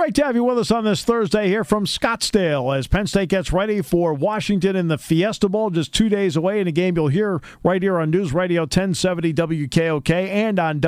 Great to have you with us on this Thursday here from Scottsdale as Penn State gets ready for Washington in the Fiesta Bowl just 2 days away, in a game you'll hear right here on News Radio 1070 WKOK and on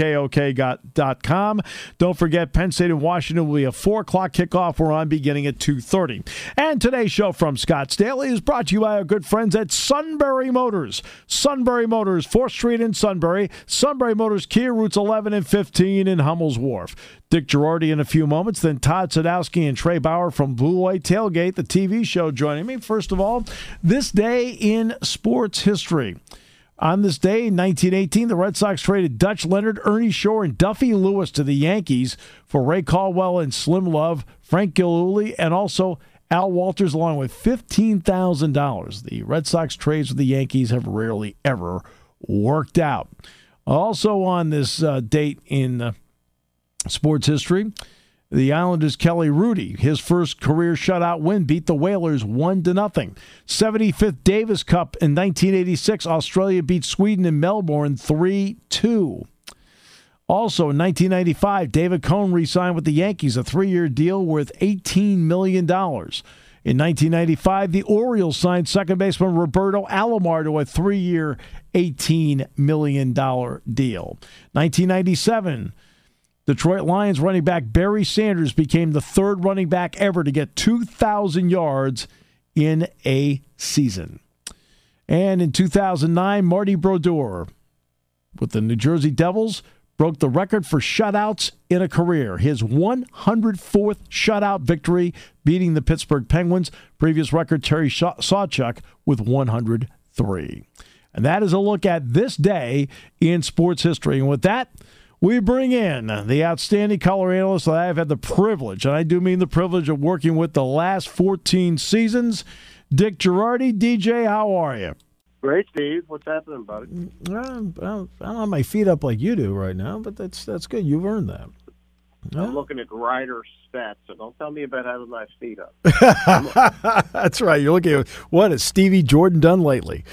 WKOK.com. Don't forget, Penn State and Washington will be a 4 o'clock kickoff. We're on beginning at 2:30. And today's show from Scottsdale is brought to you by our good friends at Sunbury Motors. Sunbury Motors, 4th Street in Sunbury. Sunbury Motors, Kia, routes 11 and 15 in Hummel's Wharf. Dick Girardi in a few moments, then Todd Sadowski and Trey Bauer from Blue White Tailgate, the TV show, joining me. First of all, this day in sports history. On this day in 1918, the Red Sox traded Dutch Leonard, Ernie Shore, and Duffy Lewis to the Yankees for Ray Caldwell and Slim Love, Frank Gilhooly, and also Al Walters, along with $15,000. The Red Sox trades with the Yankees have rarely ever worked out. Also on this date in sports history, the Islanders' Kelly Hrudey, his first career shutout win, beat the Whalers 1-0. 75th Davis Cup in 1986, Australia beat Sweden in Melbourne 3-2. Also in 1995, David Cone re-signed with the Yankees, a 3-year deal worth $18 million. In 1995, the Orioles signed second baseman Roberto Alomar to a 3-year, $18 million deal. 1997, Detroit Lions running back Barry Sanders became the third running back ever to get 2,000 yards in a season. And in 2009, Marty Brodeur with the New Jersey Devils broke the record for shutouts in a career. His 104th shutout victory, beating the Pittsburgh Penguins. Previous record, Terry Sawchuk with 103. And that is a look at this day in sports history. And with that, we bring in the outstanding color analyst that I have had the privilege, and I do mean the privilege, of working with the last 14 seasons, Dick Girardi. DJ, how are you? Great, Steve. What's happening, buddy? I don't have my feet up like you do right now, but that's good. You've earned that. I'm looking at Ryder stats, so don't tell me about having my feet up. That's right. You're looking at what has Stevie Jordan done lately?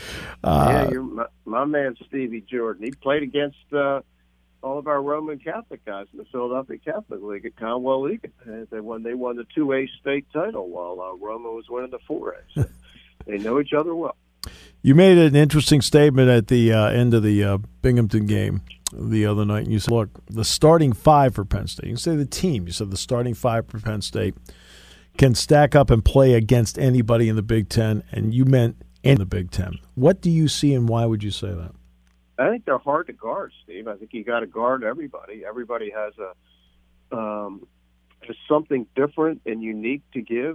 My man Stevie Jordan. He played against all of our Roman Catholic guys in the Philadelphia Catholic League at Conwell League. They won the 2A state title while Roman was winning the 4A. So they know each other well. You made an interesting statement at the end of the Binghamton game the other night, and you said, look, the starting five for Penn State, you say the team, you said the starting five for Penn State can stack up and play against anybody in the Big Ten, and you meant in the Big Ten. What do you see, and why would you say that? I think they're hard to guard, Steve. I think you got to guard everybody. Everybody has something different and unique to give.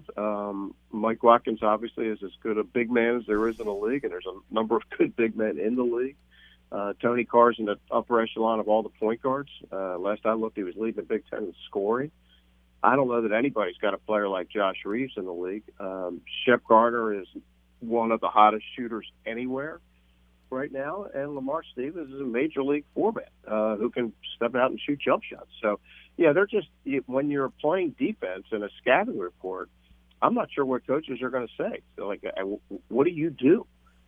Mike Watkins obviously is as good a big man as there is in the league, and there's a number of good big men in the league. Tony Carr's in the upper echelon of all the point guards. Last I looked, he was leading the Big Ten in scoring. I don't know that anybody's got a player like Josh Reeves in the league. Shep Gardner is one of the hottest shooters anywhere right now, and Lamar Stevens is a major league format who can step out and shoot jump shots. So, yeah, they're just, when you're playing defense in a scouting report, I'm not sure what coaches are going to say. So, like, what do you do?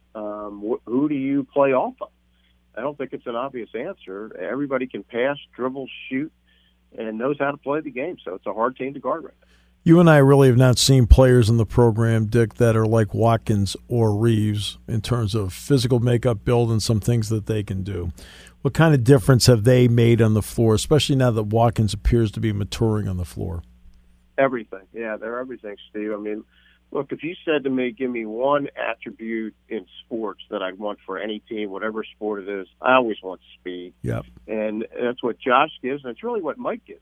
Who do you play off of? I don't think it's an obvious answer. Everybody can pass, dribble, shoot, and knows how to play the game. So it's a hard team to guard right now. You and I really have not seen players in the program, Dick, that are like Watkins or Reeves in terms of physical makeup, build, and some things that they can do. What kind of difference have they made on the floor, especially now that Watkins appears to be maturing on the floor? Everything. Yeah, they're everything, Steve. I mean, look, if you said to me, give me one attribute in sports that I'd want for any team, whatever sport it is, I always want speed. Yep. And that's what Josh gives, and it's really what Mike gives.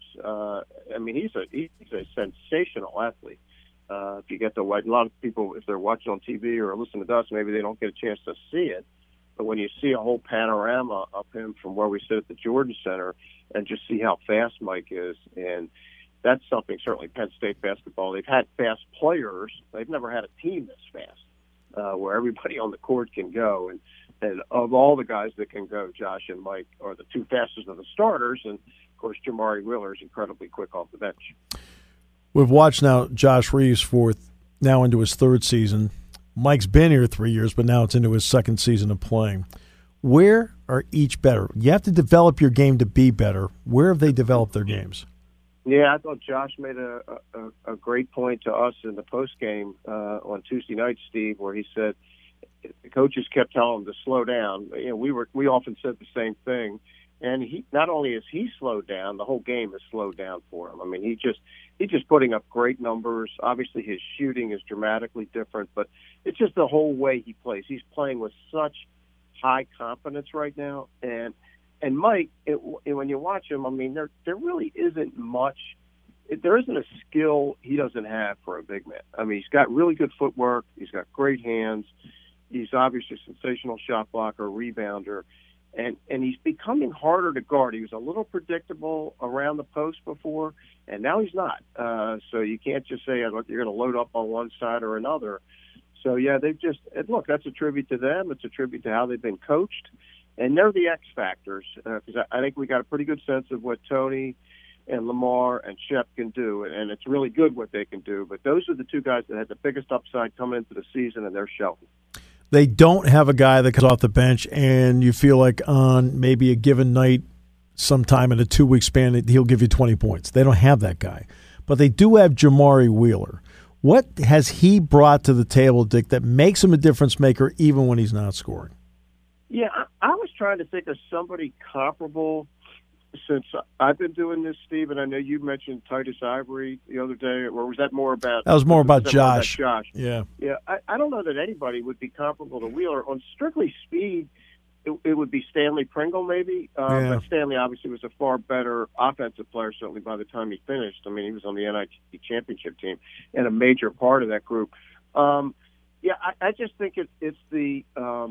I mean, he's a sensational athlete. If you get to watch, a lot of people, if they're watching on TV or listening to us, maybe they don't get a chance to see it. But when you see a whole panorama of him from where we sit at the Jordan Center and just see how fast Mike is, and that's something certainly Penn State basketball. They've had fast players. They've never had a team this fast where everybody on the court can go. And of all the guys that can go, Josh and Mike are the two fastest of the starters. And, of course, Jamari Wheeler is incredibly quick off the bench. We've watched now Josh Reeves now into his third season. Mike's been here 3 years, but now it's into his second season of playing. Where are each better? You have to develop your game to be better. Where have they developed their games? Yeah, I thought Josh made a great point to us in the post game on Tuesday night, Steve, where he said the coaches kept telling him to slow down. We often said the same thing, and he not only is he slowed down, the whole game has slowed down for him. I mean, he's just putting up great numbers. Obviously, his shooting is dramatically different, but it's just the whole way he plays. He's playing with such high confidence right now, and Mike, when you watch him, I mean, there really isn't much. There isn't a skill he doesn't have for a big man. I mean, he's got really good footwork. He's got great hands. He's obviously a sensational shot blocker, rebounder, and he's becoming harder to guard. He was a little predictable around the post before, and now he's not. So you can't just say you're going to load up on one side or another. So, yeah, look, that's a tribute to them. It's a tribute to how they've been coached. And they're the X factors, because I think we got a pretty good sense of what Tony and Lamar and Shep can do, and it's really good what they can do. But those are the two guys that had the biggest upside coming into the season, and they're showing. They don't have a guy that comes off the bench, and you feel like on maybe a given night, sometime in a 2-week span, he'll give you 20 points. They don't have that guy. But they do have Jamari Wheeler. What has he brought to the table, Dick, that makes him a difference maker even when he's not scoring? Yeah, I was trying to think of somebody comparable since I've been doing this, Steve, and I know you mentioned Titus Ivory the other day, or was that more about... That was more about Josh. Yeah. Yeah, I don't know that anybody would be comparable to Wheeler. On strictly speed, it would be Stanley Pringle maybe, but Stanley obviously was a far better offensive player, certainly by the time he finished. I mean, he was on the NIT championship team and a major part of that group. I just think it's the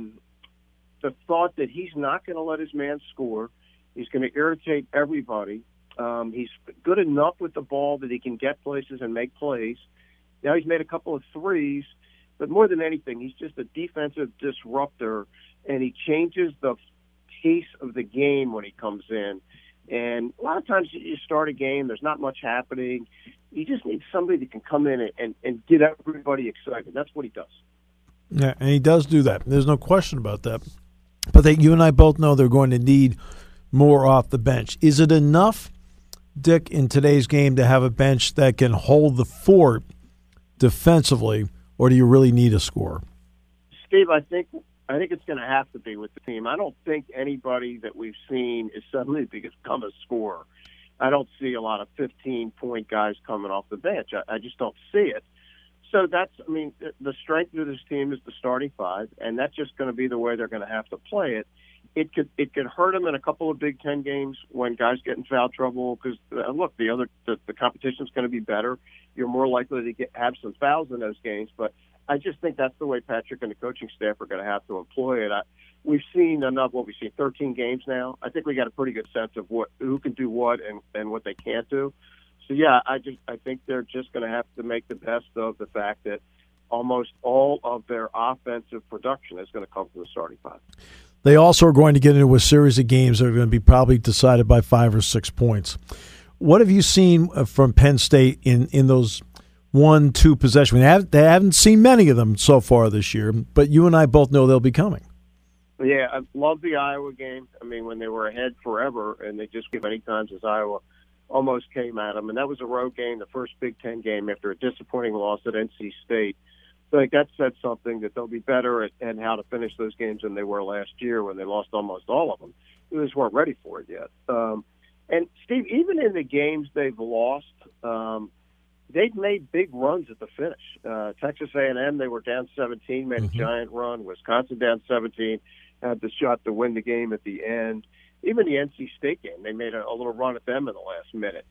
thought that he's not going to let his man score. He's going to irritate everybody. He's good enough with the ball that he can get places and make plays. Now he's made a couple of threes, but more than anything, he's just a defensive disruptor, and he changes the pace of the game when he comes in. And a lot of times you start a game, there's not much happening. You just need somebody that can come in and get everybody excited. That's what he does. Yeah, and he does do that. There's no question about that. But you and I both know they're going to need more off the bench. Is it enough, Dick, in today's game to have a bench that can hold the fort defensively, or do you really need a scorer? Steve, I think it's going to have to be with the team. I don't think anybody that we've seen is suddenly become a scorer. I don't see a lot of 15-point guys coming off the bench. I just don't see it. So the strength of this team is the starting five, and that's just going to be the way they're going to have to play it. It could hurt them in a couple of Big Ten games when guys get in foul trouble because look, the competition's going to be better. You're more likely to have some fouls in those games, but I just think that's the way Patrick and the coaching staff are going to have to employ it. We've seen enough. We've seen 13 games now. I think we got a pretty good sense of who can do what and what they can't do. So yeah, I think they're just going to have to make the best of the fact that almost all of their offensive production is going to come from the starting five. They also are going to get into a series of games that are going to be probably decided by 5 or 6 points. What have you seen from Penn State in those 1-2 possessions? They haven't seen many of them so far this year, but you and I both know they'll be coming. Yeah, I love the Iowa game. I mean, when they were ahead forever, and they just many times as Iowa almost came at them, and that was a road game, the first Big Ten game after a disappointing loss at NC State. So I think that said something that they'll be better at how to finish those games than they were last year when they lost almost all of them. They just weren't ready for it yet. And, Steve, even in the games they've lost, they've made big runs at the finish. Texas A&M, they were down 17, made a giant run. Wisconsin down 17, had the shot to win the game at the end. Even the NC State game, they made a little run at them in the last minute.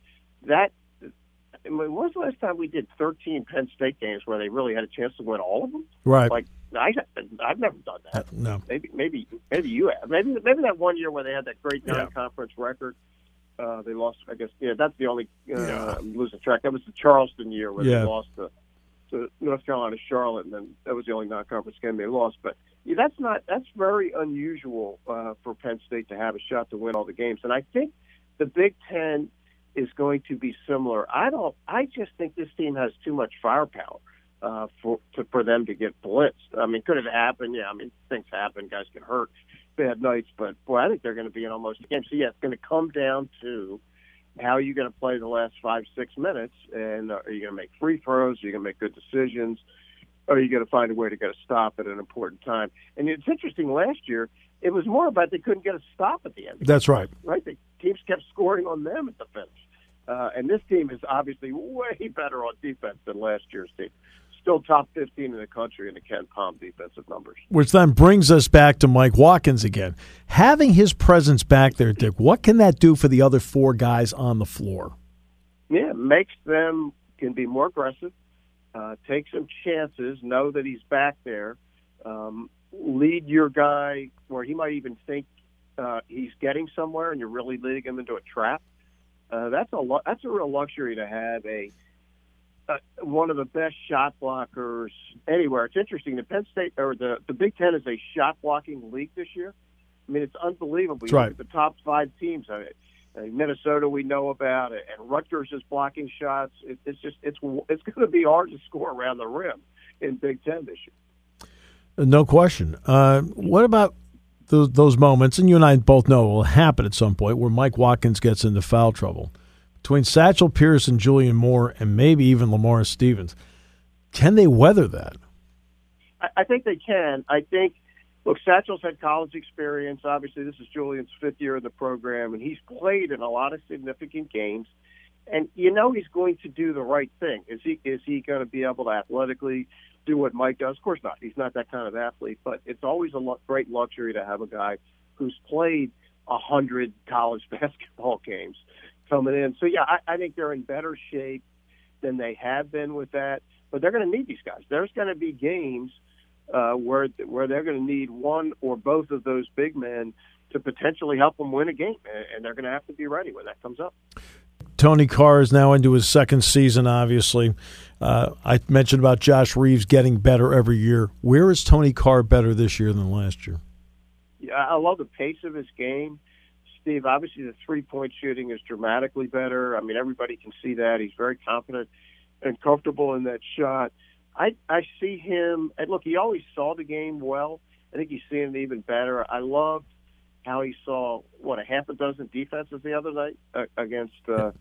When was the last time we did 13 Penn State games where they really had a chance to win all of them? Right. Like I've never done that. No. Maybe you have. Maybe that one year where they had that great non-conference record. They lost. I guess. Yeah, that's the only. I'm losing track. That was the Charleston year where they lost to North Carolina, Charlotte, and then that was the only non-conference game they lost. But that's very unusual for Penn State to have a shot to win all the games. And I think the Big Ten is going to be similar. I just think this team has too much firepower for them to get blitzed. I mean, could it happen? Yeah, I mean, things happen. Guys get hurt, bad nights. But, boy, I think they're going to be in almost a game. So, yeah, it's going to come down to how are you going to play the last 5-6 minutes? And are you going to make free throws? Are you going to make good decisions? Or are you going to find a way to get a stop at an important time? And it's interesting, last year, it was more about they couldn't get a stop at the end. That's right. Right? The teams kept scoring on them at the finish. And this team is obviously way better on defense than last year's team. Still top 15 in the country in the Ken Pom defensive numbers. Which then brings us back to Mike Watkins again. Having his presence back there, Dick, what can that do for the other four guys on the floor? Yeah, makes them can be more aggressive, take some chances, know that he's back there, lead your guy where he might even think he's getting somewhere and you're really leading him into a trap. That's a real luxury to have one of the best shot blockers anywhere. It's interesting. The Penn State or the Big Ten is a shot blocking league this year. I mean, it's unbelievable. That's right. Look at the top 5 teams. Minnesota we know about, and Rutgers is blocking shots. It's going to be hard to score around the rim in Big Ten this year. No question. What about those moments, and you and I both know it will happen at some point, where Mike Watkins gets into foul trouble? Between Satchel Pierce and Julian Moore and maybe even Lamar Stevens, can they weather that? I think they can. I think, look, Satchel's had college experience. Obviously, this is Julian's 5th year in the program, and he's played in a lot of significant games. And you know he's going to do the right thing. Is he going to be able to athletically do what Mike does? Of course not. He's not that kind of athlete. But it's always a great luxury to have a guy who's played 100 college basketball games coming in. So, yeah, I think they're in better shape than they have been with that. But they're going to need these guys. There's going to be games where they're going to need one or both of those big men to potentially help them win a game. And they're going to have to be ready when that comes up. Tony Carr is now into his 2nd season, obviously. I mentioned about Josh Reeves getting better every year. Where is Tony Carr better this year than last year? Yeah, I love the pace of his game. Steve, obviously the three-point shooting is dramatically better. I mean, everybody can see that. He's very confident and comfortable in that shot. I see him, and look, he always saw the game well. I think he's seeing it even better. I loved how he saw, a half a dozen defenses the other night against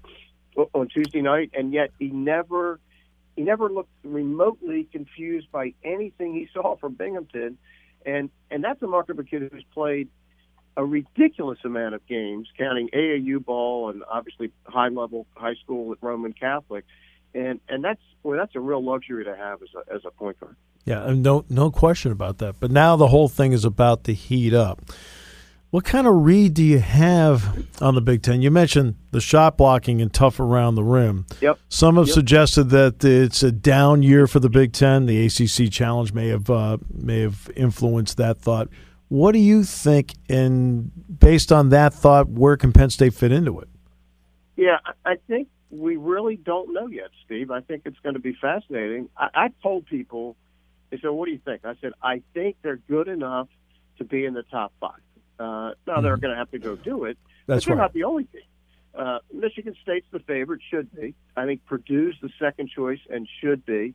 on Tuesday night, and yet he never looked remotely confused by anything he saw from Binghamton. And that's a mark of a kid who's played a ridiculous amount of games, counting AAU ball and obviously high-level high school at Roman Catholic. And that's a real luxury to have as a point guard. Yeah, no question about that. But now the whole thing is about to heat up. What kind of read do you have on the Big Ten? You mentioned the shot blocking and tough around the rim. Yep. Some have suggested that it's a down year for the Big Ten. The ACC Challenge may have influenced that thought. What do you think? And based on that thought, where can Penn State fit into it? Yeah, I think we really don't know yet, Steve. I think it's going to be fascinating. I told people, they said, "What do you think?" I said, "I think they're good enough to be in the top 5." Now they're going to have to go do it. That's but they're right. not the only team. Michigan State's the favorite, should be. I think Purdue's the second choice and should be.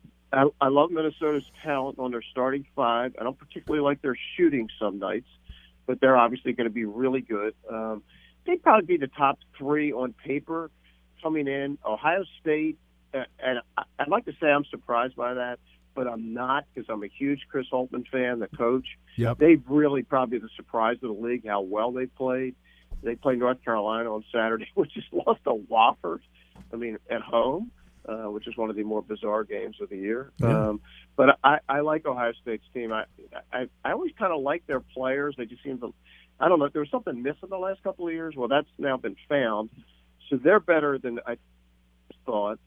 I love Minnesota's talent on their starting 5. I don't particularly like their shooting some nights, but they're obviously going to be really good. They'd probably be the top 3 on paper coming in. Ohio State, and I'd like to say I'm surprised by that, but I'm not, because I'm a huge Chris Holtmann fan, the coach. Yep. They've really probably the surprise of the league, how well they played. They played North Carolina on Saturday, which just lost to Wofford, at home, which is one of the more bizarre games of the year. Yeah. But I like Ohio State's team. I always kind of like their players. They just seem to, I don't know, there was something missing the last couple of years. Well, that's now been found. So they're better than I thought.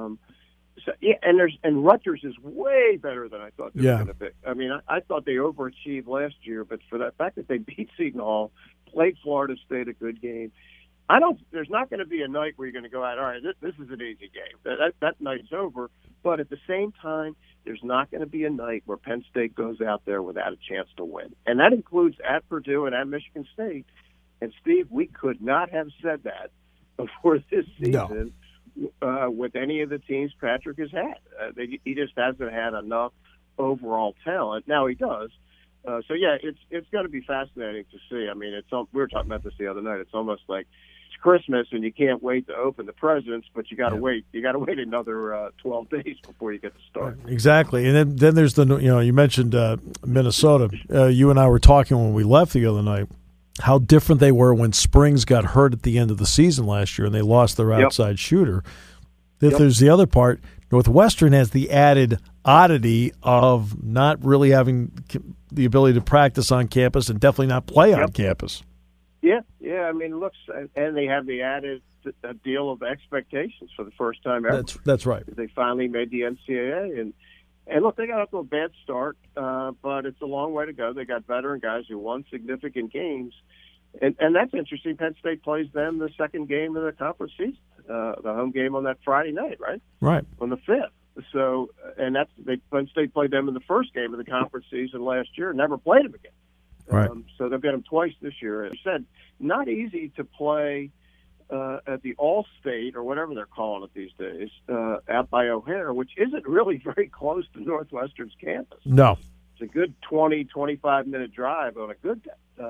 And Rutgers is way better than I thought they were going to be. I thought they overachieved last year, but for the fact that they beat Seton Hall, played Florida State a good game, there's not going to be a night where you're going to go out, all right, this is an easy game. That night's over. But at the same time, there's not going to be a night where Penn State goes out there without a chance to win. And that includes at Purdue and at Michigan State. And, Steve, we could not have said that before this season. No. With any of the teams Patrick has had. He just hasn't had enough overall talent. Now he does. It's going to be fascinating to see. We were talking about this the other night. It's almost like Christmas and you can't wait to open the presents, but you got to wait. You got to wait another 12 days before you get to start. Exactly, and then there's you mentioned Minnesota. You and I were talking when we left the other night how different they were when Springs got hurt at the end of the season last year and they lost their outside shooter. There's the other part. Northwestern has the added oddity of not really having the ability to practice on campus and definitely not play on campus. Yeah. I mean, looks, and they have the added deal of expectations for the first time ever. That's right. They finally made the NCAA, and look, they got off to a bad start, but it's a long way to go. They got veteran guys who won significant games, and that's interesting. Penn State plays them the second game of the conference season, the home game on that Friday night, right? Right. On the 5th. So, and Penn State played them in the first game of the conference season last year, and never played them again. Right. So they've got them twice this year. As I said, not easy to play at the All-State, or whatever they're calling it these days, out by O'Hare, which isn't really very close to Northwestern's campus. No. It's a good 20, 25-minute drive on a good day.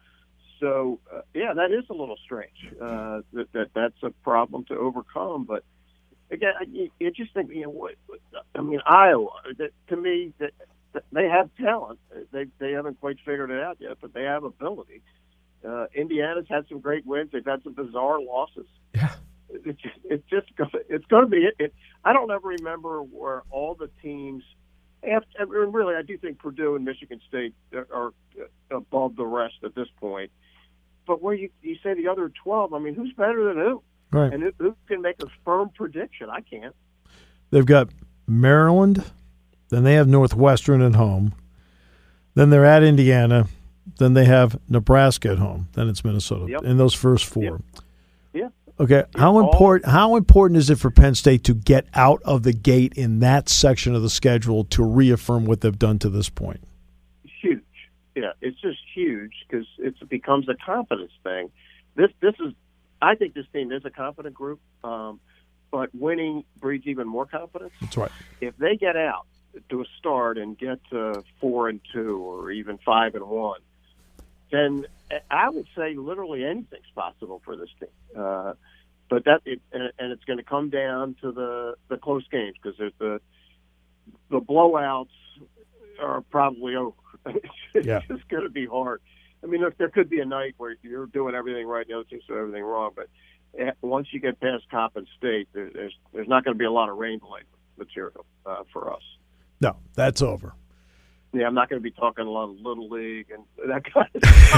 That is a little strange. That's a problem to overcome. But, again, you just think, Iowa, to me, they have talent. They haven't quite figured it out yet, but they have ability. Indiana's had some great wins. They've had some bizarre losses. Yeah, it's going to be it. I don't ever remember where all the teams. Really, I do think Purdue and Michigan State are above the rest at this point. But where you say the other 12, I mean, who's better than who? Right. And who can make a firm prediction? I can't. They've got Maryland. Then they have Northwestern at home. Then they're at Indiana. Then they have Nebraska at home. Then it's Minnesota. Yep. In those first four. Yeah. Okay. How important is it for Penn State to get out of the gate in that section of the schedule to reaffirm what they've done to this point? Huge. Yeah, it's just huge because it becomes a confidence thing. I think this team is a confident group, but winning breeds even more confidence. That's right. If they get out to a start and get to 4-2 or even 5-1, then I would say literally anything's possible for this team. But it's going to come down to the close games because the blowouts are probably over. It's just going to be hard. I mean, look, there could be a night where you're doing everything right, the other team's doing everything wrong. But once you get past Coppin State, there's not going to be a lot of rainbow material for us. No, that's over. Yeah, I'm not going to be talking a lot of Little League and that kind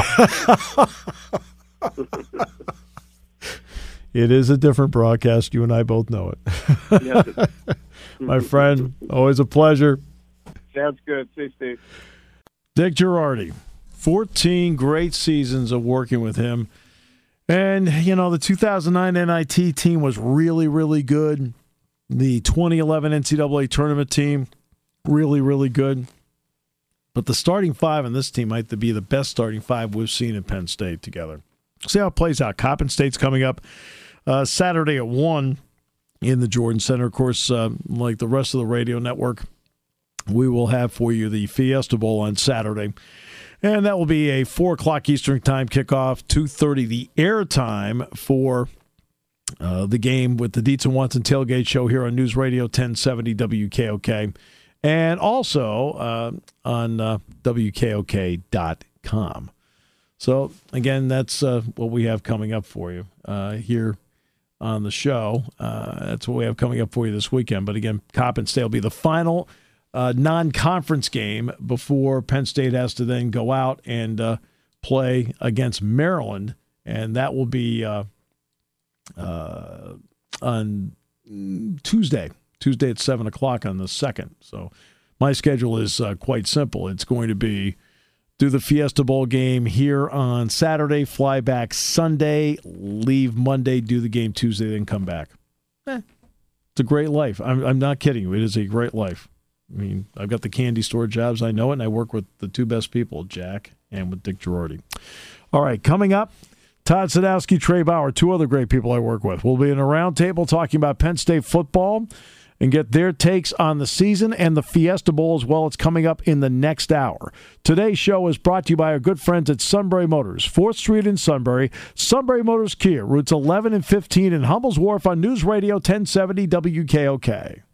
of stuff. It is a different broadcast. You and I both know it. Yes, my friend, always a pleasure. Sounds good. See you, Steve. Dick Girardi, 14 great seasons of working with him. And, the 2009 NIT team was really, really good. The 2011 NCAA tournament team, really, really good. But the starting five on this team might be the best starting five we've seen at Penn State together. See how it plays out. Coppin State's coming up Saturday at 1 in the Jordan Center. Of course, like the rest of the radio network, we will have for you the Fiesta Bowl on Saturday. And that will be a 4 o'clock Eastern Time kickoff, 2:30 the air time for the game with the Dietz and Watson Tailgate Show here on News Radio 1070 WKOK. And also on WKOK.com. So, again, that's what we have coming up for you here on the show. That's what we have coming up for you this weekend. But, again, Coppin State will be the final non-conference game before Penn State has to then go out and play against Maryland. And that will be on Tuesday at 7 o'clock on the 2nd. So my schedule is quite simple. It's going to be do the Fiesta Bowl game here on Saturday, fly back Sunday, leave Monday, do the game Tuesday, then come back. It's a great life. I'm not kidding you. It is a great life. I mean, I've got the candy store jobs. I know it, and I work with the two best people, Jack and with Dick Girardi. All right, coming up, Todd Sadowski, Trey Bauer, two other great people I work with. We'll be in a roundtable talking about Penn State football and get their takes on the season and the Fiesta Bowl as well. It's coming up in the next hour. Today's show is brought to you by our good friends at Sunbury Motors, 4th Street in Sunbury. Sunbury Motors Kia, routes 11 and 15 in Hummel's Wharf on News Radio 1070 WKOK.